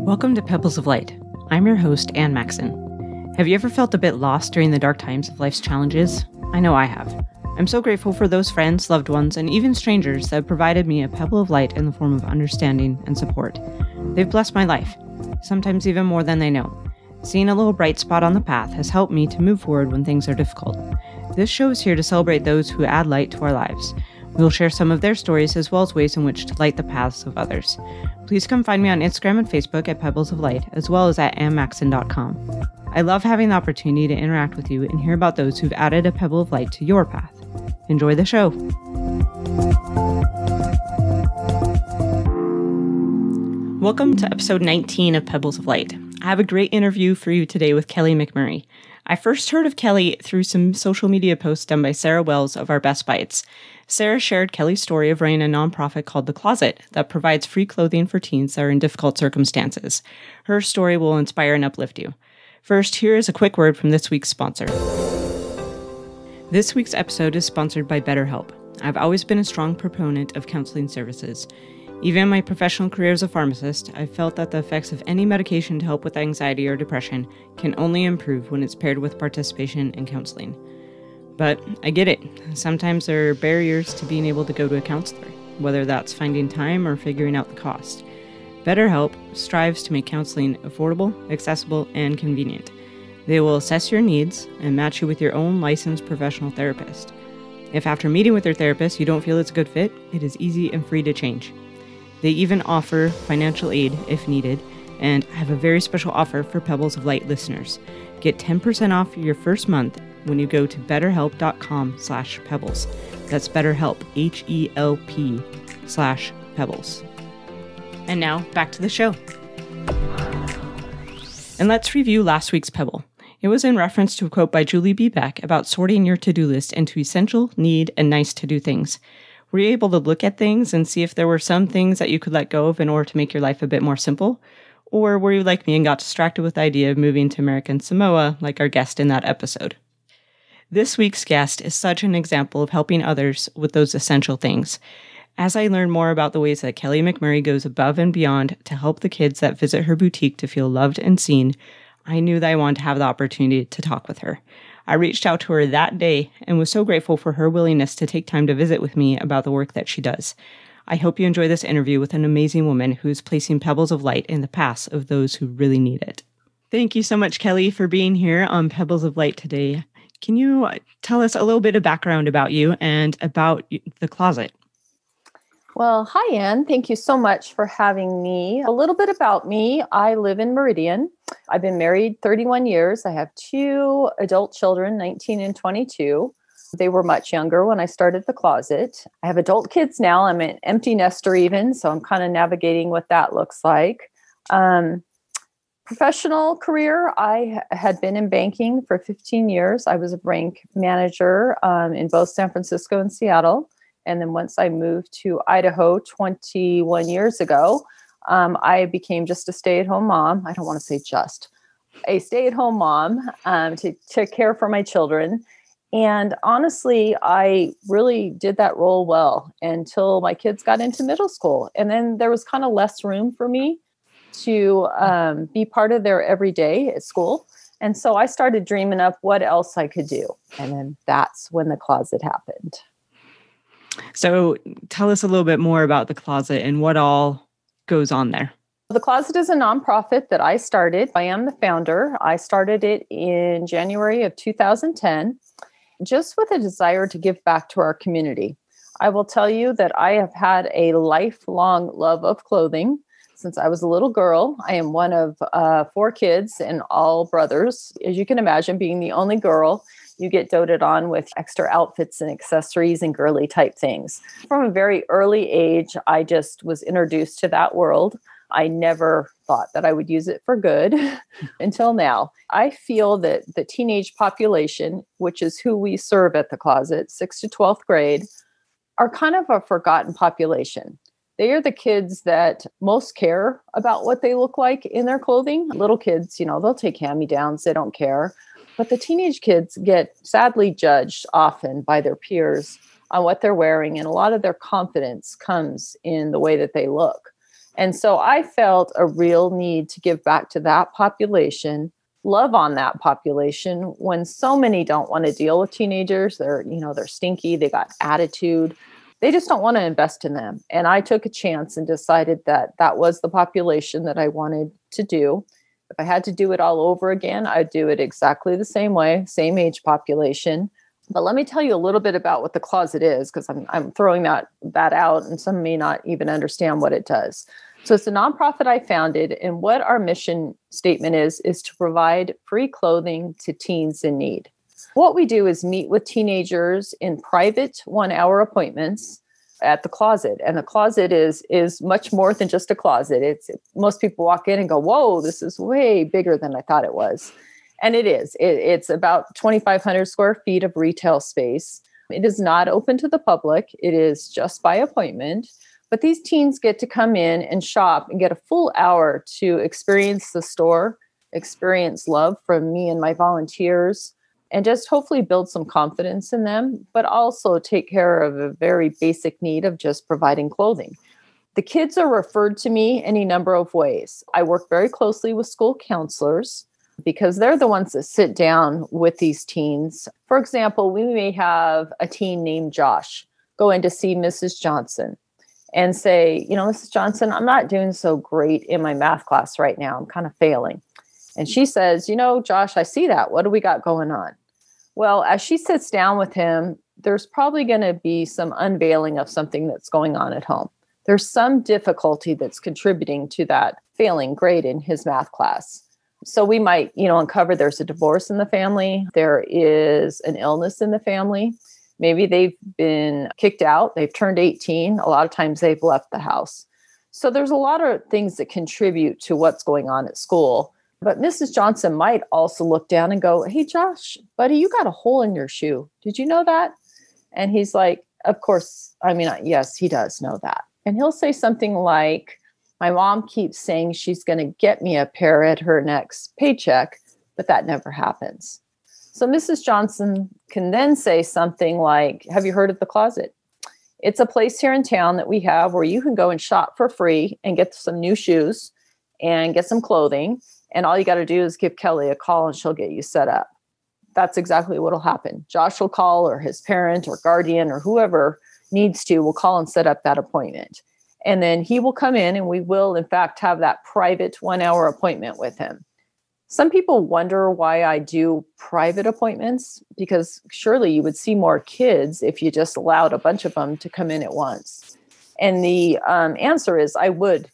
Welcome to Pebbles of Light. I'm your host, Ann Maxon. Have you ever felt a bit lost during the dark times of life's challenges? I know I have. I'm so grateful for those friends, loved ones, and even strangers that have provided me a pebble of light in the form of understanding and support. They've blessed my life, sometimes even more than they know. Seeing a little bright spot on the path has helped me to move forward when things are difficult. This show is here to celebrate those who add light to our lives. We will share some of their stories as well as ways in which to light the paths of others. Please come find me on Instagram and Facebook at Pebbles of Light, as well as at ammaxon.com. I love having the opportunity to interact with you and hear about those who've added a pebble of light to your path. Enjoy the show. Welcome to episode 19 of Pebbles of Light. I have a great interview for you today with Kelly McMurray. I first heard of Kelly through some social media posts done by Sarah Wells of Our Best Bites. Sarah shared Kelly's story of running a nonprofit called The Closet that provides free clothing for teens that are in difficult circumstances. Her story will inspire and uplift you. First, here is a quick word from this week's sponsor. This week's episode is sponsored by BetterHelp. I've always been a strong proponent of counseling services. Even in my professional career as a pharmacist, I've felt that the effects of any medication to help with anxiety or depression can only improve when it's paired with participation in counseling. But I get it. Sometimes there are barriers to being able to go to a counselor, whether that's finding time or figuring out the cost. BetterHelp strives to make counseling affordable, accessible, and convenient. They will assess your needs and match you with your own licensed professional therapist. If after meeting with your therapist you don't feel it's a good fit, it is easy and free to change. They even offer financial aid if needed, and I have a very special offer for Pebbles of Light listeners. Get 10% off your first month when you go to betterhelp.com/pebbles. That's BetterHelp, HELP/pebbles. And now, back to the show. And let's review last week's Pebble. It was in reference to a quote by Julie B. Beck about sorting your to-do list into essential, need, and nice-to-do things. Were you able to look at things and see if there were some things that you could let go of in order to make your life a bit more simple? Or were you like me and got distracted with the idea of moving to American Samoa like our guest in that episode? This week's guest is such an example of helping others with those essential things. As I learned more about the ways that Kelly McMurray goes above and beyond to help the kids that visit her boutique to feel loved and seen, I knew that I wanted to have the opportunity to talk with her. I reached out to her that day and was so grateful for her willingness to take time to visit with me about the work that she does. I hope you enjoy this interview with an amazing woman who's placing pebbles of light in the paths of those who really need it. Thank you so much, Kelly, for being here on Pebbles of Light today. Can you tell us a little bit of background about you and about The Closet? Well, hi, Ann. Thank you so much for having me. A little bit about me. I live in Meridian. I've been married 31 years. I have two adult children, 19 and 22. They were much younger when I started The Closet. I have adult kids now. I'm an empty nester even, so I'm kind of navigating what that looks like. Professional career, I had been in banking for 15 years. I was a bank manager in both San Francisco and Seattle. And then once I moved to Idaho 21 years ago, I became just a stay-at-home mom. I don't want to say just. A stay-at-home mom to care for my children. And honestly, I really did that role well until my kids got into middle school. And then there was kind of less room for me to be part of their everyday at school. And so I started dreaming up what else I could do. And then that's when The Closet happened. So tell us a little bit more about The Closet and what all goes on there. The Closet is a nonprofit that I started. I am the founder. I started it in January of 2010, just with a desire to give back to our community. I will tell you that I have had a lifelong love of clothing since I was a little girl. I am one of 4 kids and all brothers. As you can imagine, being the only girl, you get doted on with extra outfits and accessories and girly type things. From a very early age, I just was introduced to that world. I never thought that I would use it for good until now. I feel that the teenage population, which is who we serve at The Closet, 6th to 12th grade, are kind of a forgotten population. They are the kids that most care about what they look like in their clothing. Little kids, they'll take hand-me-downs. They don't care. But the teenage kids get sadly judged often by their peers on what they're wearing. And a lot of their confidence comes in the way that they look. And so I felt a real need to give back to that population, love on that population when so many don't want to deal with teenagers. They're stinky, they got attitude. They just don't want to invest in them. And I took a chance and decided that that was the population that I wanted to do. If I had to do it all over again, I'd do it exactly the same way, same age population. But let me tell you a little bit about what the closet is, because I'm throwing that out, and some may not even understand what it does. So it's a nonprofit I founded, and what our mission statement is to provide free clothing to teens in need. What we do is meet with teenagers in private 1-hour appointments at the closet. And the closet is much more than just a closet. Most people walk in and go, whoa, this is way bigger than I thought it was. And it is. It's about 2,500 square feet of retail space. It is not open to the public. It is just by appointment. But these teens get to come in and shop and get a full hour to experience the store, experience love from me and my volunteers, and just hopefully build some confidence in them, but also take care of a very basic need of just providing clothing. The kids are referred to me any number of ways. I work very closely with school counselors because they're the ones that sit down with these teens. For example, we may have a teen named Josh go in to see Mrs. Johnson and say, Mrs. Johnson, I'm not doing so great in my math class right now. I'm kind of failing. And she says, Josh, I see that. What do we got going on? Well, as she sits down with him, there's probably going to be some unveiling of something that's going on at home. There's some difficulty that's contributing to that failing grade in his math class. So we might, uncover there's a divorce in the family. There is an illness in the family. Maybe they've been kicked out. They've turned 18. A lot of times they've left the house. So there's a lot of things that contribute to what's going on at school. But Mrs. Johnson might also look down and go, hey, Josh, buddy, you got a hole in your shoe. Did you know that? And he's like, of course. Yes, he does know that. And he'll say something like, my mom keeps saying she's going to get me a pair at her next paycheck, but that never happens. So Mrs. Johnson can then say something like, have you heard of the closet? It's a place here in town that we have where you can go and shop for free and get some new shoes and get some clothing. And all you got to do is give Kelly a call and she'll get you set up. That's exactly what will happen. Josh will call, or his parent or guardian or whoever needs to will call and set up that appointment. And then he will come in and we will, in fact, have that private 1-hour appointment with him. Some people wonder why I do private appointments, because surely you would see more kids if you just allowed a bunch of them to come in at once. And the answer is I would,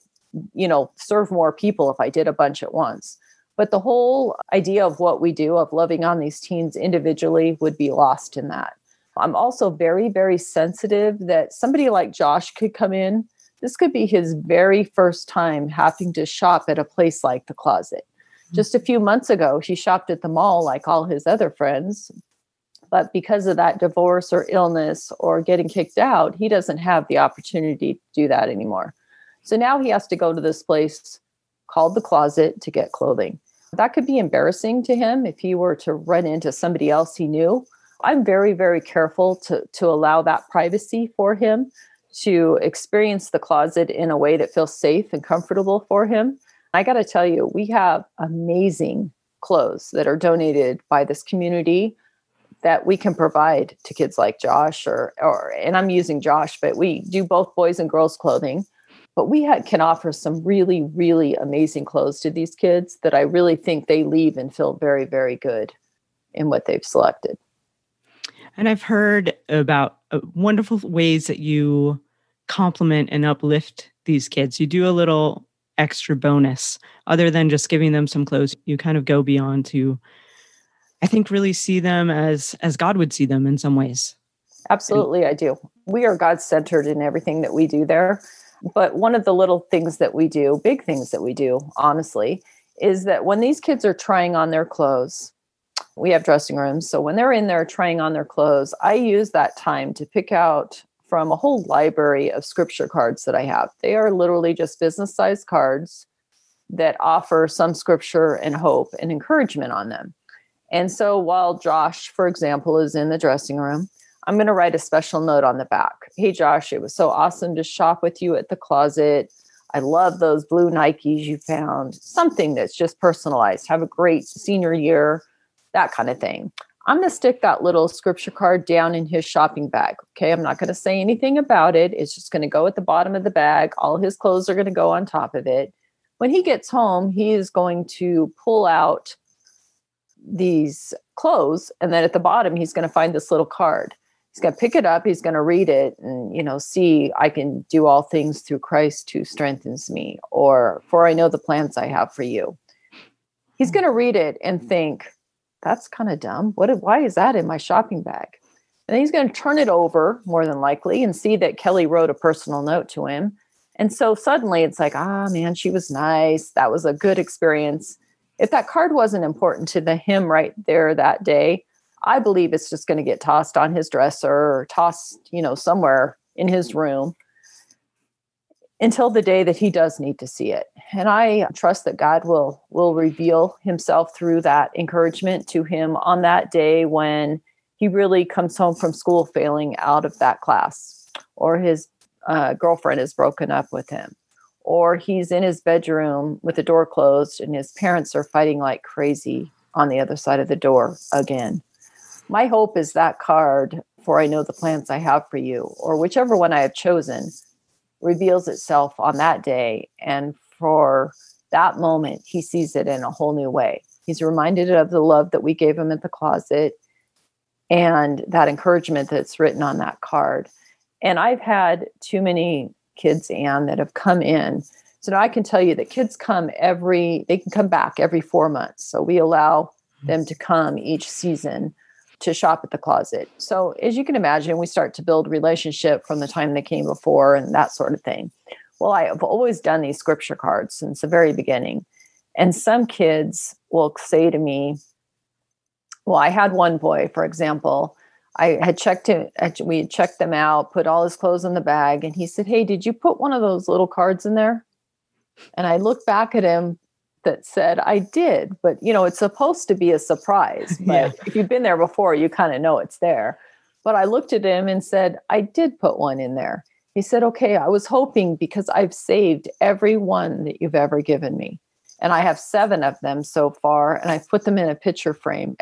serve more people if I did a bunch at once. But the whole idea of what we do, of loving on these teens individually, would be lost in that. I'm also very, very sensitive that somebody like Josh could come in. This could be his very first time having to shop at a place like the closet. Just a few months ago, he shopped at the mall like all his other friends. But because of that divorce or illness or getting kicked out, he doesn't have the opportunity to do that anymore. So now he has to go to this place called the closet to get clothing. That could be embarrassing to him if he were to run into somebody else he knew. I'm very, very careful to allow that privacy for him, to experience the closet in a way that feels safe and comfortable for him. I got to tell you, we have amazing clothes that are donated by this community that we can provide to kids like Josh, and I'm using Josh, but we do both boys and girls clothing. But we can offer some really, really amazing clothes to these kids that I really think they leave and feel very, very good in what they've selected. And I've heard about wonderful ways that you compliment and uplift these kids. You do a little extra bonus other than just giving them some clothes. You kind of go beyond to, I think, really see them as God would see them in some ways. Absolutely, I do. We are God-centered in everything that we do there. But one of the little things that we do, big things that we do, honestly, is that when these kids are trying on their clothes, we have dressing rooms. So when they're in there trying on their clothes, I use that time to pick out from a whole library of scripture cards that I have. They are literally just business-sized cards that offer some scripture and hope and encouragement on them. And so while Josh, for example, is in the dressing room, I'm going to write a special note on the back. Hey, Josh, it was so awesome to shop with you at the closet. I love those blue Nikes you found. Something that's just personalized. Have a great senior year, that kind of thing. I'm going to stick that little scripture card down in his shopping bag. Okay. I'm not going to say anything about it. It's just going to go at the bottom of the bag. All his clothes are going to go on top of it. When he gets home, he is going to pull out these clothes. And then at the bottom, he's going to find this little card. He's going to pick it up. He's going to read it and, see, I can do all things through Christ who strengthens me, or for I know the plans I have for you. He's going to read it and think, that's kind of dumb. Why is that in my shopping bag? And then he's going to turn it over more than likely and see that Kelly wrote a personal note to him. And so suddenly it's like, man, she was nice. That was a good experience. If that card wasn't important to him right there that day, I believe it's just going to get tossed on his dresser or tossed, somewhere in his room until the day that he does need to see it. And I trust that God will reveal himself through that encouragement to him on that day when he really comes home from school failing out of that class, or his girlfriend is broken up with him, or he's in his bedroom with the door closed and his parents are fighting like crazy on the other side of the door again. My hope is that card, for I know the plans I have for you, or whichever one I have chosen, reveals itself on that day. And for that moment, he sees it in a whole new way. He's reminded of the love that we gave him at the closet and that encouragement that's written on that card. And I've had too many kids, Anne, that have come in. So now I can tell you that kids they can come back every 4 months. So we allow them to come each season to shop at the closet. So as you can imagine, we start to build relationship from the time they came before and that sort of thing. Well, I have always done these scripture cards since the very beginning. And some kids will say to me, well, I had one boy, for example, I had checked him, we had checked them out, put all his clothes in the bag. And he said, hey, did you put one of those little cards in there? And I looked back at him that said, I did, but it's supposed to be a surprise. But if you've been there before, you kind of know it's there. But I looked at him and said, I did put one in there. He said, okay, I was hoping because I've saved every one that you've ever given me. And I have 7 of them so far. And I've put them in a picture frame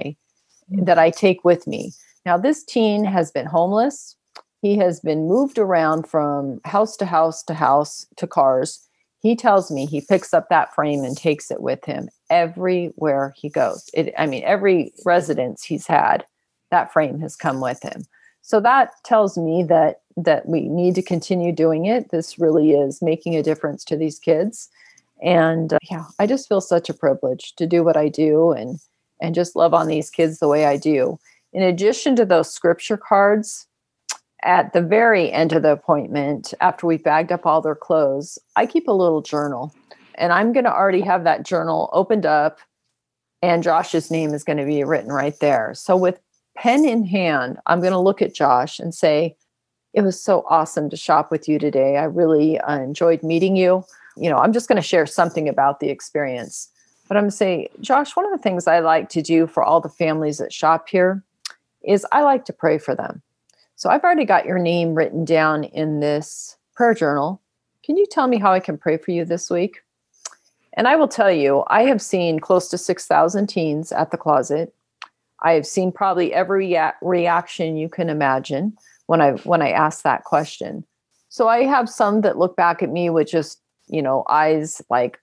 that I take with me. Now, this teen has been homeless. He has been moved around from house to house to house to cars. He tells me he picks up that frame and takes it with him everywhere he goes. Every residence he's had, that frame has come with him. So that tells me that we need to continue doing it. This really is making a difference to these kids. And I just feel such a privilege to do what I do and just love on these kids the way I do. In addition to those scripture cards, at the very end of the appointment, after we bagged up all their clothes, I keep a little journal. And I'm going to already have that journal opened up, and Josh's name is going to be written right there. So with pen in hand, I'm going to look at Josh and say, it was so awesome to shop with you today. I really enjoyed meeting you. I'm just going to share something about the experience. But I'm going to say, Josh, one of the things I like to do for all the families that shop here is I like to pray for them. So I've already got your name written down in this prayer journal. Can you tell me how I can pray for you this week? And I will tell you, I have seen close to 6,000 teens at the closet. I have seen probably every reaction you can imagine when I ask that question. So I have some that look back at me with just, eyes like,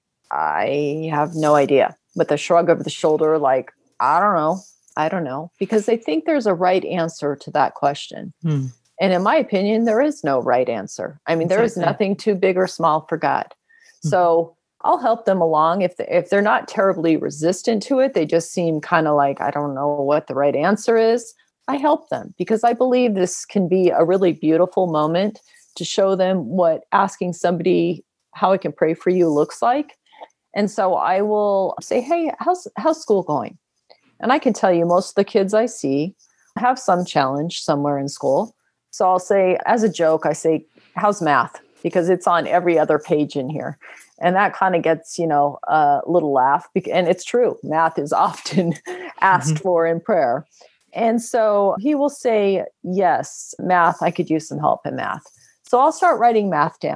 I have no idea, with a shrug of the shoulder, like, I don't know, because they think there's a right answer to that question. And in my opinion, there is no right answer. There is nothing too big or small for God. So I'll help them along. If they're not terribly resistant to it, they just seem kind of like, I don't know what the right answer is. I help them because I believe this can be a really beautiful moment to show them what asking somebody how I can pray for you looks like. And so I will say, hey, how's school going? And I can tell you most of the kids I see have some challenge somewhere in school. So I'll say, as a joke, I say, how's math? Because it's on every other page in here. And that kind of gets, a little laugh. And it's true. Math is often asked for in prayer. And so he will say, yes, math, I could use some help in math. So I'll start writing math down.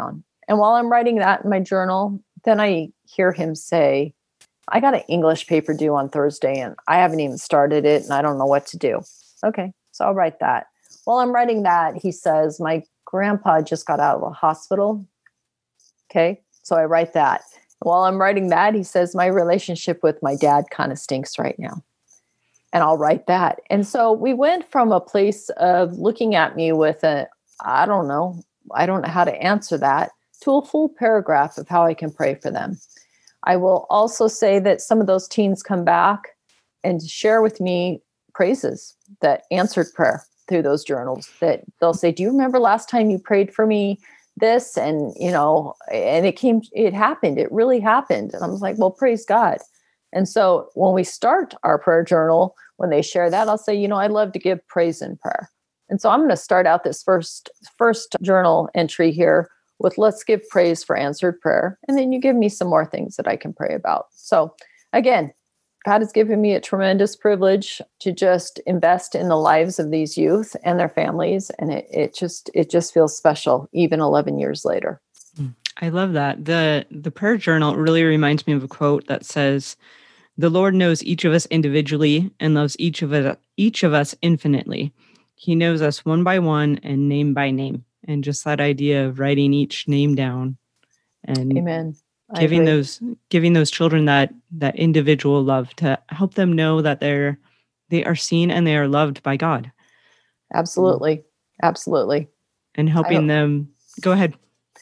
And while I'm writing that in my journal, then I hear him say, I got an English paper due on Thursday and I haven't even started it and I don't know what to do. Okay, so I'll write that. While I'm writing that, he says, my grandpa just got out of the hospital. Okay, so I write that. While I'm writing that, he says, my relationship with my dad kind of stinks right now. And I'll write that. And so we went from a place of looking at me with I don't know how to answer that, to a full paragraph of how I can pray for them. I will also say that some of those teens come back and share with me praises that answered prayer through those journals, that they'll say, do you remember last time you prayed for me this? And, and it happened. It really happened. And I was like, well, praise God. And so when we start our prayer journal, when they share that, I'll say, I love to give praise in prayer. And so I'm going to start out this first journal entry here with let's give praise for answered prayer. And then you give me some more things that I can pray about. So again, God has given me a tremendous privilege to just invest in the lives of these youth and their families. And it just feels special, even 11 years later. I love that. The prayer journal really reminds me of a quote that says, the Lord knows each of us individually and loves each of us infinitely. He knows us one by one and name by name. And just that idea of writing each name down and Amen. giving those children that individual love to help them know that they are seen and they are loved by God. Absolutely. Absolutely. And helping them go ahead.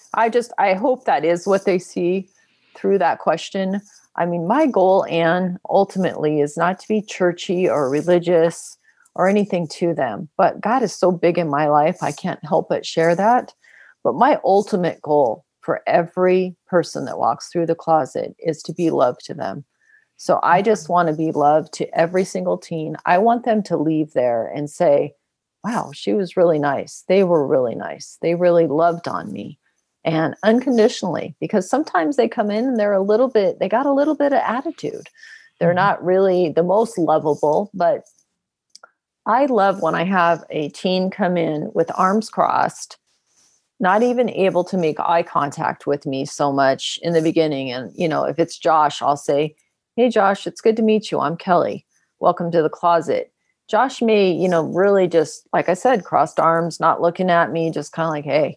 I hope that is what they see through that question. I mean, my goal, Anne, ultimately is not to be churchy or religious or anything to them. But God is so big in my life, I can't help but share that. But my ultimate goal for every person that walks through the closet is to be love to them. So I just want to be love to every single teen. I want them to leave there and say, wow, she was really nice. They were really nice. They really loved on me. And unconditionally, because sometimes they come in and they got a little bit of attitude. They're not really the most lovable, but I love when I have a teen come in with arms crossed, not even able to make eye contact with me so much in the beginning. And, if it's Josh, I'll say, hey, Josh, it's good to meet you. I'm Kelly. Welcome to the closet. Josh may, really just, like I said, crossed arms, not looking at me, just kind of like, hey,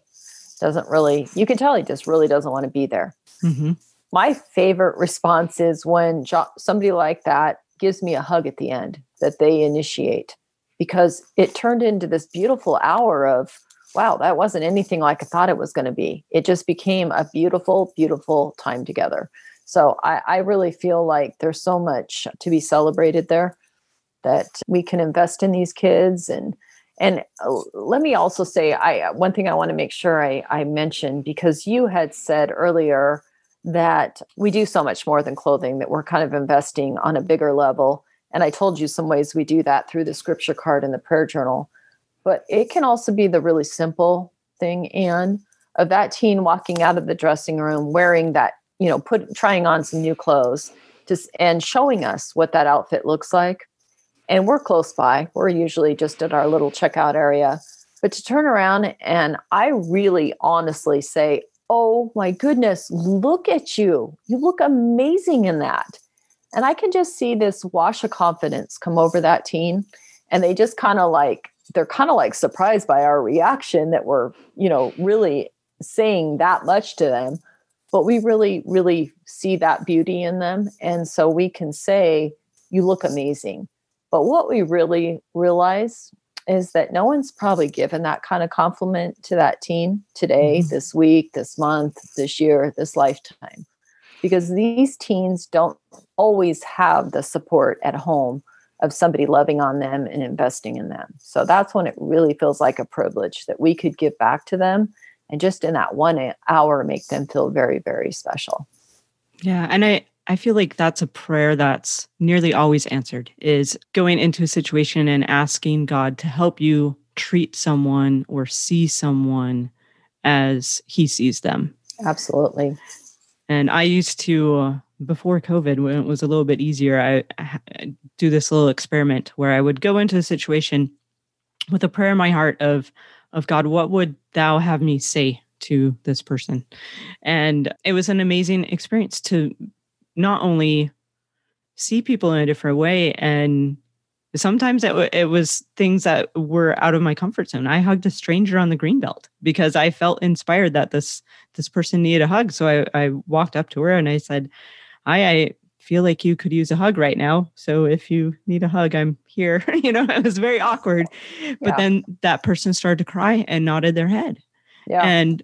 you can tell he just really doesn't want to be there. Mm-hmm. My favorite response is when somebody like that gives me a hug at the end that they initiate, because it turned into this beautiful hour of, wow, that wasn't anything like I thought it was going to be. It just became a beautiful, beautiful time together. So I really feel like there's so much to be celebrated there, that we can invest in these kids. And let me also say, one thing I want to make sure I mention, because you had said earlier that we do so much more than clothing, that we're kind of investing on a bigger level. And I told you some ways we do that through the scripture card and the prayer journal. But it can also be the really simple thing, Anne, of that teen walking out of the dressing room wearing that, trying on some new clothes and showing us what that outfit looks like. And we're close by. We're usually just at our little checkout area. But to turn around and I really honestly say, oh my goodness, look at you. You look amazing in that. And I can just see this wash of confidence come over that teen. And they just they're kind of like surprised by our reaction that we're, really saying that much to them. But we really, really see that beauty in them. And so we can say, you look amazing. But what we really realize is that no one's probably given that kind of compliment to that teen today, this week, this month, this year, this lifetime. Because these teens don't always have the support at home of somebody loving on them and investing in them. So that's when it really feels like a privilege that we could give back to them and just in that 1 hour make them feel very, very special. Yeah. And I feel like that's a prayer that's nearly always answered, is going into a situation and asking God to help you treat someone or see someone as he sees them. Absolutely. And I used to, before COVID, when it was a little bit easier, I do this little experiment where I would go into a situation with a prayer in my heart of God, what would thou have me say to this person. And it was an amazing experience to not only see people in a different way, and sometimes it was things that were out of my comfort zone. I hugged a stranger on the Greenbelt because I felt inspired that this person needed a hug. So I walked up to her and I said, "Hi, I feel like you could use a hug right now. So if you need a hug, I'm here." It was very awkward. But then that person started to cry and nodded their head. Yeah. And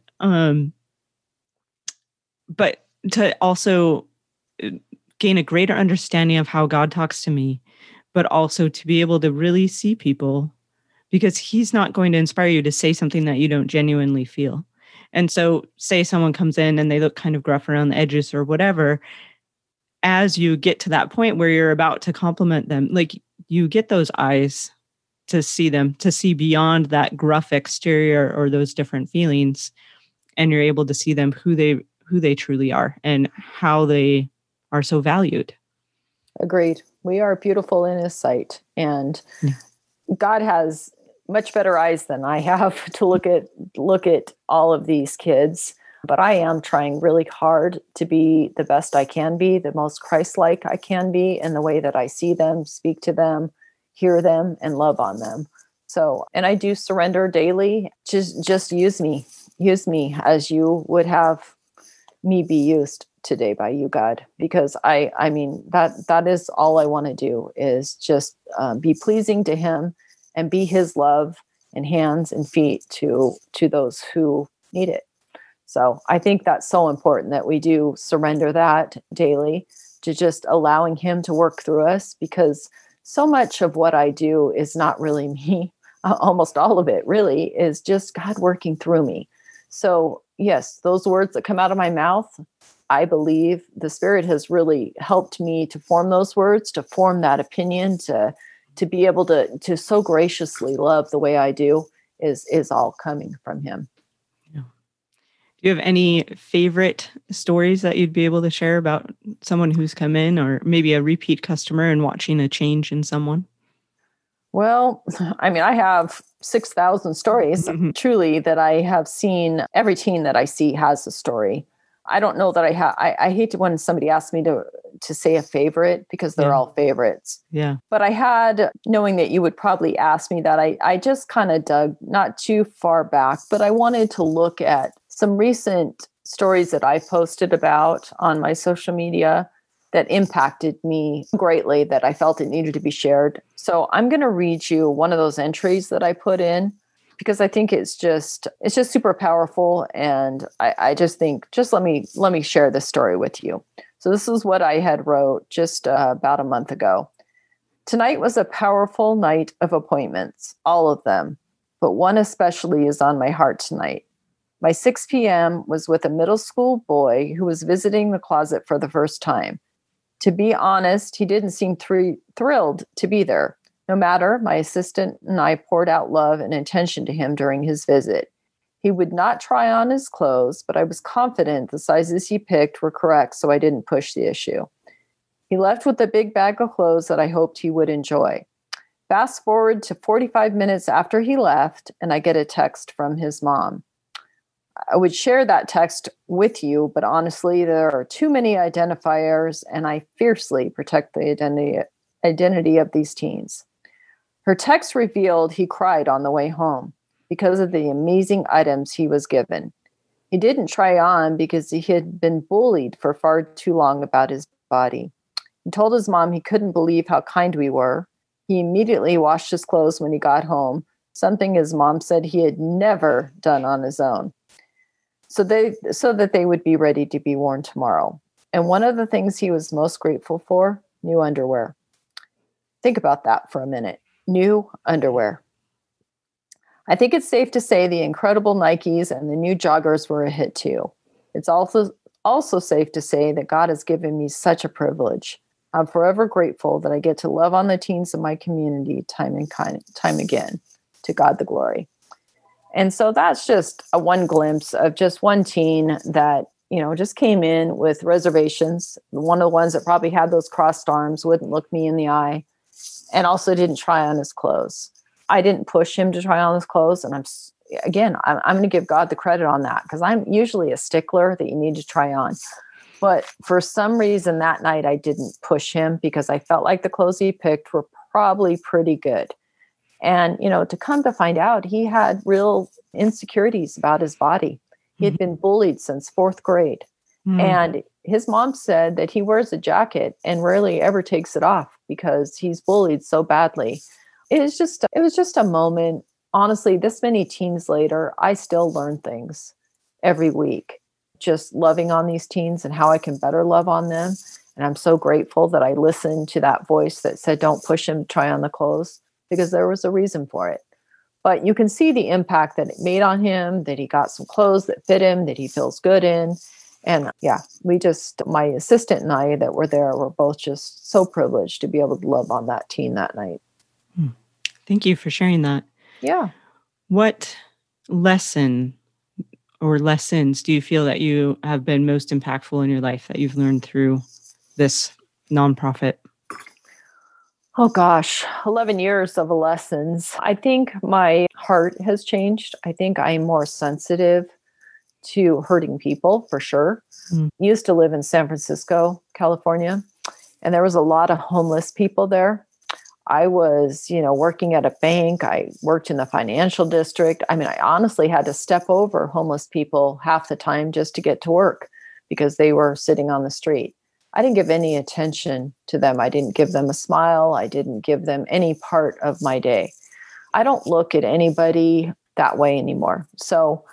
but to also gain a greater understanding of how God talks to me, but also to be able to really see people, because he's not going to inspire you to say something that you don't genuinely feel. And so say someone comes in and they look kind of gruff around the edges or whatever, as you get to that point where you're about to compliment them, like you get those eyes to see them, to see beyond that gruff exterior or those different feelings. And you're able to see them who they truly are and how they are so valued. Agreed. We are beautiful in his sight. And God has much better eyes than I have to look at all of these kids. But I am trying really hard to be the best I can be, the most Christ-like I can be in the way that I see them, speak to them, hear them, and love on them. So, and I do surrender daily. Just use me as you would have me be used today by you, God, because I mean, that is all I want to do, is just be pleasing to him and be his love and hands and feet to those who need it. So I think that's so important that we do surrender that daily, to just allowing him to work through us, because so much of what I do is not really me. Almost all of it really is just God working through me. So yes, those words that come out of my mouth, I believe the Spirit has really helped me to form those words, to form that opinion, to be able to so graciously love the way I do is all coming from him. Yeah. Do you have any favorite stories that you'd be able to share about someone who's come in, or maybe a repeat customer and watching a change in someone? Well, I mean, I have 6,000 stories, truly, that I have seen. Every teen that I see has a story. I don't know that I have. I hate when somebody asks me to say a favorite, because they're all favorites. Yeah. But I had, knowing that you would probably ask me that, I just kind of dug not too far back, but I wanted to look at some recent stories that I posted about on my social media that impacted me greatly, that I felt it needed to be shared. So I'm going to read you one of those entries that I put in, because I think it's just super powerful. And I just think, just let me share this story with you. So this is what I had wrote just about a month ago. Tonight was a powerful night of appointments, all of them, but one especially is on my heart tonight. My 6 p.m. was with a middle school boy who was visiting the closet for the first time. To be honest, he didn't seem thrilled to be there. No matter, my assistant and I poured out love and attention to him during his visit. He would not try on his clothes, but I was confident the sizes he picked were correct, so I didn't push the issue. He left with a big bag of clothes that I hoped he would enjoy. Fast forward to 45 minutes after he left, and I get a text from his mom. I would share that text with you, but honestly, there are too many identifiers, and I fiercely protect the identity of these teens. Her text revealed he cried on the way home because of the amazing items he was given. He didn't try on because he had been bullied for far too long about his body. He told his mom he couldn't believe how kind we were. He immediately washed his clothes when he got home, something his mom said he had never done on his own, so that they would be ready to be worn tomorrow. And one of the things he was most grateful for, new underwear. Think about that for a minute. New underwear. I think it's safe to say the incredible Nikes and the new joggers were a hit too. It's also safe to say that God has given me such a privilege. I'm forever grateful that I get to love on the teens of my community time again. To God the glory. And so that's just a one glimpse of just one teen that, just came in with reservations. One of the ones that probably had those crossed arms, wouldn't look me in the eye, and also didn't try on his clothes. I didn't push him to try on his clothes, and again, I'm going to give God the credit on that, because I'm usually a stickler that you need to try on. But for some reason that night I didn't push him, because I felt like the clothes he picked were probably pretty good. And, to come to find out, he had real insecurities about his body. He had been bullied since fourth grade. And his mom said that he wears a jacket and rarely ever takes it off because he's bullied so badly. It was just a moment. Honestly, this many teens later, I still learn things every week, just loving on these teens and how I can better love on them. And I'm so grateful that I listened to that voice that said, don't push him to try on the clothes, because there was a reason for it. But you can see the impact that it made on him, that he got some clothes that fit him, that he feels good in. And yeah, my assistant and I that were there were both just so privileged to be able to love on that teen that night. Thank you for sharing that. Yeah. What lesson or lessons do you feel that you have been most impactful in your life that you've learned through this nonprofit? Oh gosh, 11 years of lessons. I think my heart has changed. I think I'm more sensitive to hurting people, for sure. Used to live in San Francisco, California, and there was a lot of homeless people there. I was, working at a bank. I worked in the financial district. I mean, I honestly had to step over homeless people half the time just to get to work because they were sitting on the street. I didn't give any attention to them. I didn't give them a smile. I didn't give them any part of my day. I don't look at anybody that way anymore. So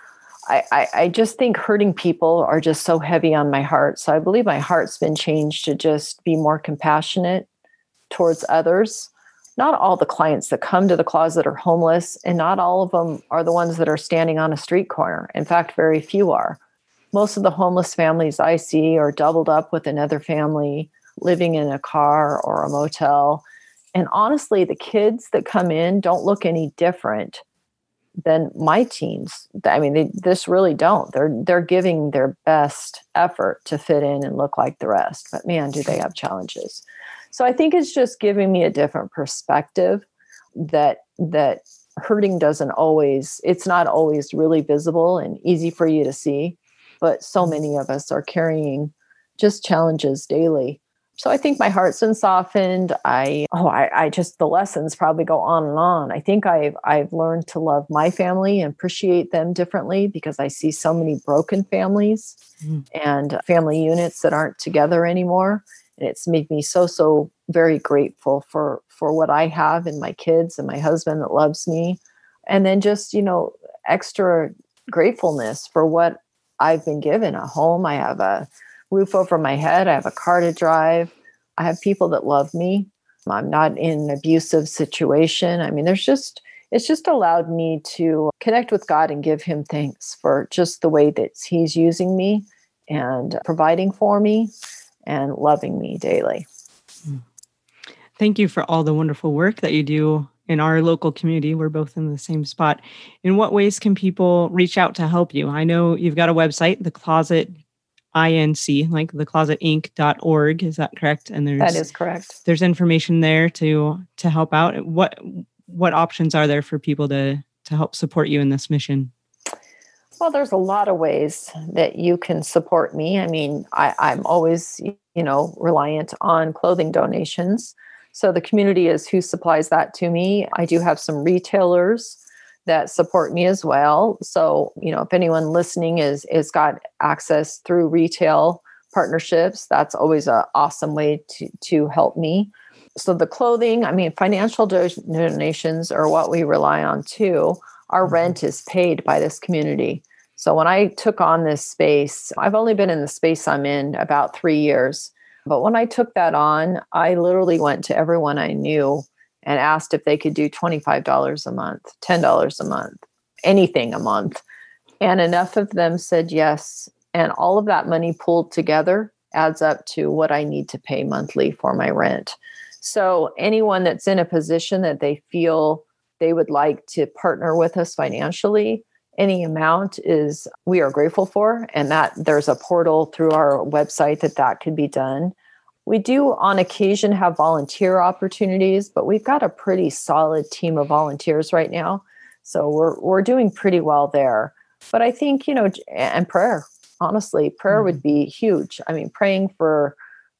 I just think hurting people are just so heavy on my heart. So I believe my heart's been changed to just be more compassionate towards others. Not all the clients that come to the closet are homeless, and not all of them are the ones that are standing on a street corner. In fact, very few are. Most of the homeless families I see are doubled up with another family, living in a car or a motel. And honestly, the kids that come in don't look any different than my teens. I mean, they just really don't. They're giving their best effort to fit in and look like the rest. But man, do they have challenges. So I think it's just giving me a different perspective that hurting it's not always really visible and easy for you to see. But so many of us are carrying just challenges daily. So I think my heart's been softened. The lessons probably go on and on. I think I've learned to love my family and appreciate them differently, because I see so many broken families and family units that aren't together anymore. And it's made me so very grateful for what I have in my kids and my husband that loves me. And then just, extra gratefulness for what I've been given: a home. I have a roof over my head. I have a car to drive. I have people that love me. I'm not in an abusive situation. I mean, it's just allowed me to connect with God and give him thanks for just the way that he's using me and providing for me and loving me daily. Thank you for all the wonderful work that you do in our local community. We're both in the same spot. In what ways can people reach out to help you? I know you've got a website, The Closet Inc., like theclosetinc.org. Is that correct? And that is correct. There's information there to help out. What options are there for people to help support you in this mission? Well, there's a lot of ways that you can support me. I mean, I'm always, reliant on clothing donations. So the community is who supplies that to me. I do have some retailers that support me as well. So, if anyone listening is got access through retail partnerships, that's always an awesome way to help me. So the clothing, financial donations are what we rely on too. Our rent is paid by this community. So when I took on this space, I've only been in the space I'm in about 3 years. But when I took that on, I literally went to everyone I knew and asked if they could do $25 a month, $10 a month, anything a month. And enough of them said yes. And all of that money pooled together adds up to what I need to pay monthly for my rent. So anyone that's in a position that they feel they would like to partner with us financially, any amount we are grateful for. And that there's a portal through our website that can be done. We do on occasion have volunteer opportunities, but we've got a pretty solid team of volunteers right now. So we're doing pretty well there. But I think, and prayer, honestly, prayer would be huge. I mean, praying for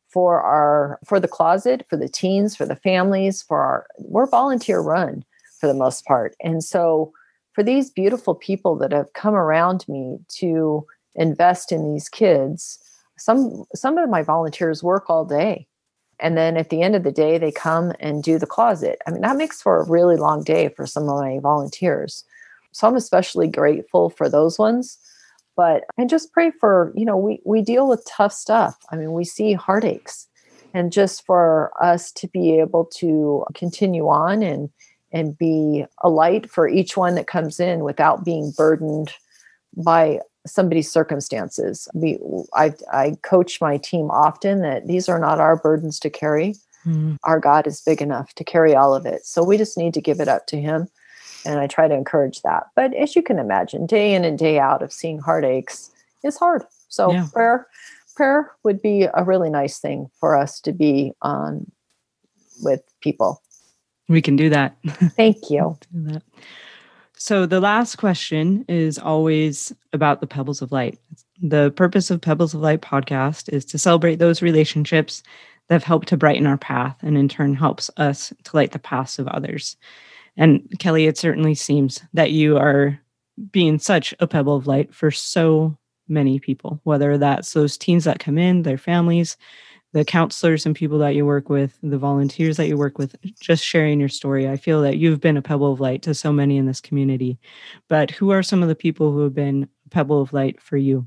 the closet, for the teens, for the families, we're volunteer run for the most part. And so for these beautiful people that have come around me to invest in these kids, some of my volunteers work all day. And then at the end of the day, they come and do the closet. I mean, that makes for a really long day for some of my volunteers. So I'm especially grateful for those ones. But I just pray for, we deal with tough stuff. I mean, we see heartaches. And just for us to be able to continue on and be a light for each one that comes in without being burdened by somebody's circumstances. I coach my team often that these are not our burdens to carry. Our God is big enough to carry all of it. So we just need to give it up to him. And I try to encourage that. But as you can imagine, day in and day out of seeing heartaches is hard. So prayer would be a really nice thing for us to be on with people. We can do that. Thank you. Do that. So the last question is always about the Pebbles of Light. The purpose of Pebbles of Light podcast is to celebrate those relationships that have helped to brighten our path and in turn helps us to light the paths of others. And Kelly, it certainly seems that you are being such a pebble of light for so many people, whether that's those teens that come in, their families, the counselors and people that you work with, the volunteers that you work with, just sharing your story. I feel that you've been a pebble of light to so many in this community. But who are some of the people who have been a pebble of light for you?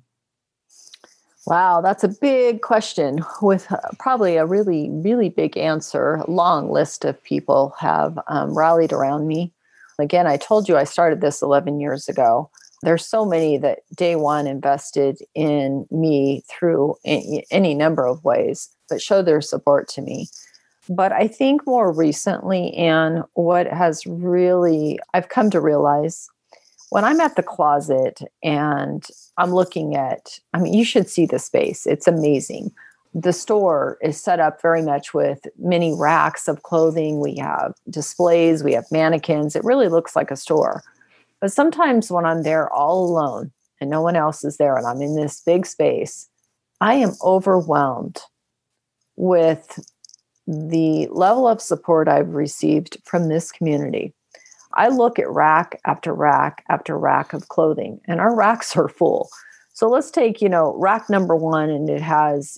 Wow, that's a big question with probably a really, really big answer. A long list of people have rallied around me. Again, I told you I started this 11 years ago. There's so many that day one invested in me through any number of ways, but showed their support to me. But I think more recently, and what has really, I've come to realize when I'm at the closet and I'm looking at, you should see the space. It's amazing. The store is set up very much with many racks of clothing. We have displays, we have mannequins. It really looks like a store. But sometimes when I'm there all alone and no one else is there and I'm in this big space, I am overwhelmed with the level of support I've received from this community. I look at rack after rack after rack of clothing, and our racks are full. So let's take, rack number one, and it has,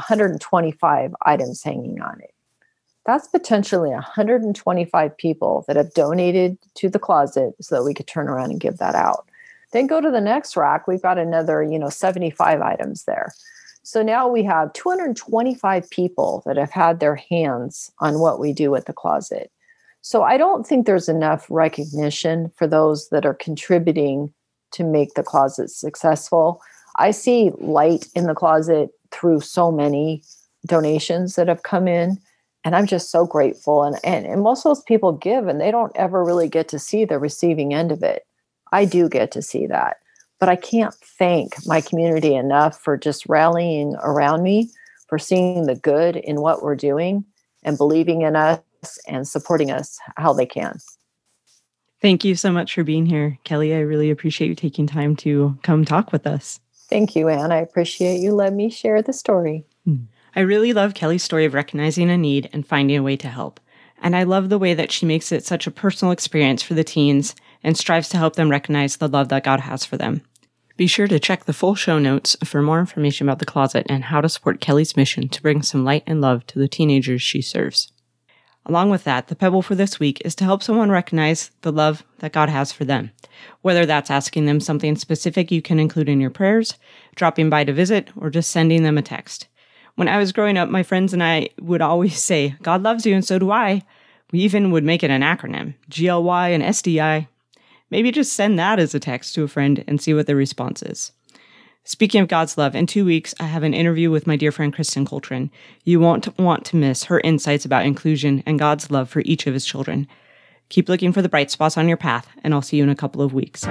125 items hanging on it. That's potentially 125 people that have donated to the closet so that we could turn around and give that out. Then go to the next rack. We've got another, 75 items there. So now we have 225 people that have had their hands on what we do at the closet. So I don't think there's enough recognition for those that are contributing to make the closet successful. I see light in the closet through so many donations that have come in, and I'm just so grateful. And most of those people give, and they don't ever really get to see the receiving end of it. I do get to see that, but I can't thank my community enough for just rallying around me, for seeing the good in what we're doing and believing in us and supporting us how they can. Thank you so much for being here, Kelly. I really appreciate you taking time to come talk with us. Thank you, Anne. I appreciate you letting me share the story. I really love Kelly's story of recognizing a need and finding a way to help. And I love the way that she makes it such a personal experience for the teens and strives to help them recognize the love that God has for them. Be sure to check the full show notes for more information about the closet and how to support Kelly's mission to bring some light and love to the teenagers she serves. Along with that, the pebble for this week is to help someone recognize the love that God has for them. Whether that's asking them something specific you can include in your prayers, dropping by to visit, or just sending them a text. When I was growing up, my friends and I would always say, God loves you and so do I. We even would make it an acronym, GLY and SDI. Maybe just send that as a text to a friend and see what their response is. Speaking of God's love, in 2 weeks, I have an interview with my dear friend Kristen Coltrane. You won't want to miss her insights about inclusion and God's love for each of his children. Keep looking for the bright spots on your path, and I'll see you in a couple of weeks.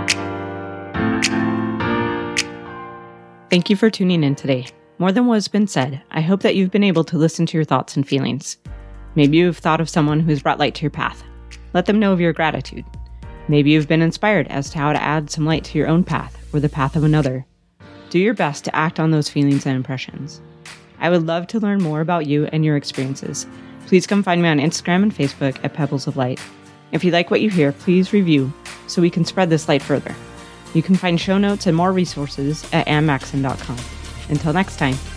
Thank you for tuning in today. More than what has been said, I hope that you've been able to listen to your thoughts and feelings. Maybe you've thought of someone who's brought light to your path. Let them know of your gratitude. Maybe you've been inspired as to how to add some light to your own path or the path of another. Do your best to act on those feelings and impressions. I would love to learn more about you and your experiences. Please come find me on Instagram and Facebook at Pebbles of Light. If you like what you hear, please review so we can spread this light further. You can find show notes and more resources at annmaxon.com. Until next time.